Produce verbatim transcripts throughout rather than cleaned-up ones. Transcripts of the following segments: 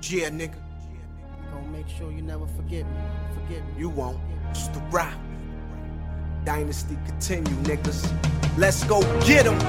Yeah, nigga. Gonna make sure you never forget me. Forget me. You won't. It's the rap. Dynasty continue, niggas. Let's go get 'em.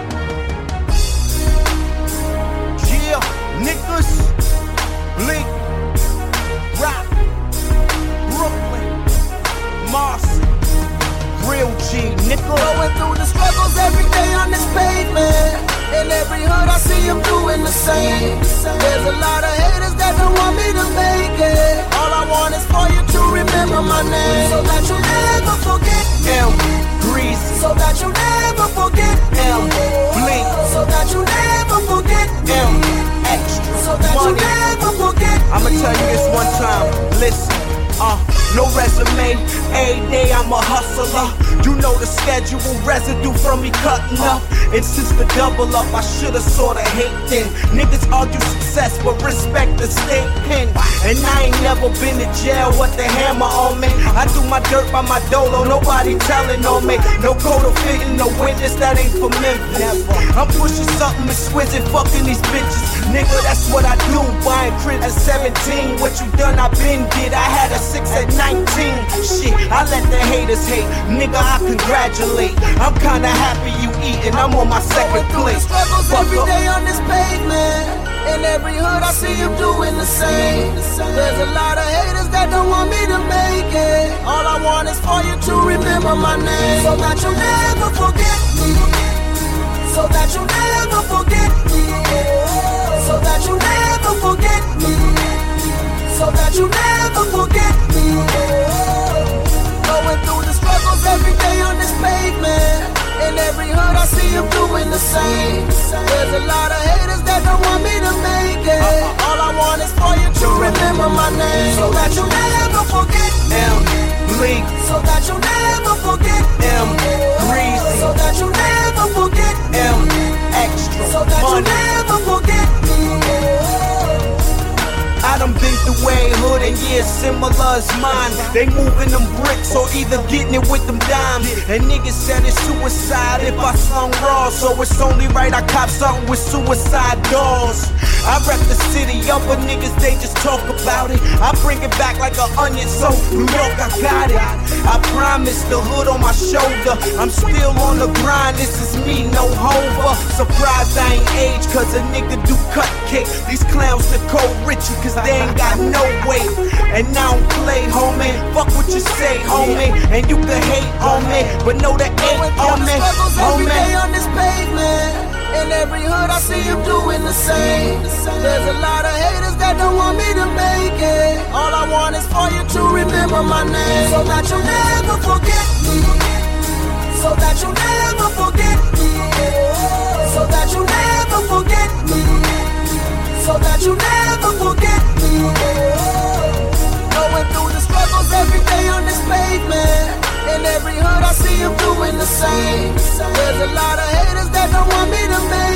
Yeah, niggas. Blink. Rock. Brooklyn. Marcy. Real G, nigga. Going through the struggles every day on this pavement. In every hood I see them doing the same. There's a lot of haters that don't want me to make it. All I want is for you to remember my name, so that you never forget M. Greasy. So that you never forget M. Blink. So that you never forget M. Extra. So that Money. you never forget I'ma tell you this one time. Listen. Uh, no resume, every day I'm a hustler. You know the schedule, residue from me cutting up. And since the double up, I should've sorta hate then. Niggas argue success, but respect the state pen. And I ain't never been to jail, what the hammer on me. I do my dirt by my dolo, nobody telling on me. No code of fitting, no witness, that ain't for Memphis. I'm pushing something exquisite, fucking these bitches. Nigga, that's what I do, buying cribs at seventeen. What you done, I been did, I had a six at nineteen. Shit, I let the haters hate, nigga, I congratulate. I'm kinda happy you eating, I'm on my second plate. Struggles Fuck every up. day on this pavement. In every hood I see you doing the same. There's a lot of haters that don't want me to make it. All I want is for you to remember my name, so that you never forget me. So that you never forget me. So that you never forget me. So that you never forget me. Going through the struggles every day on this pavement. In every hood I see you doing the same. There's a lot of haters that don't want me to make it. All I want is for you to remember my name, so that you never forget M. Blink. So that you never forget M. Greasy. So that you never forget M. Extra. So that you Money. never forget me. I done been through way hood and yeah, similar as mine. They moving them bricks or either getting it with them dimes. And niggas said it's suicide if I slung raw, so it's only right I cop something with suicide doors. I rep the city, other niggas they just talk about it. I bring it back like an onion, so New York I got it. I promise the hood on my shoulder. I'm still on the grind, this is me, no hover. Surprised I ain't aged, cause a nigga do cupcake. These clowns Nicole Richie, cause they ain't got no weight. And I don't play, homie. Fuck what you say, homie. And you can hate on me, but know that ain't on me, Every day homie. on this pavement. In every hood I see you doing the same. There's a lot of haters that don't want me to make it. All I want is for you to remember my name, so that you never forget me. So that you never forget me. So that you never forget me. So that you never forget me. Going through the struggles every day on this pavement. In every hood I see you doing the same. There's a lot of haters that don't want me to make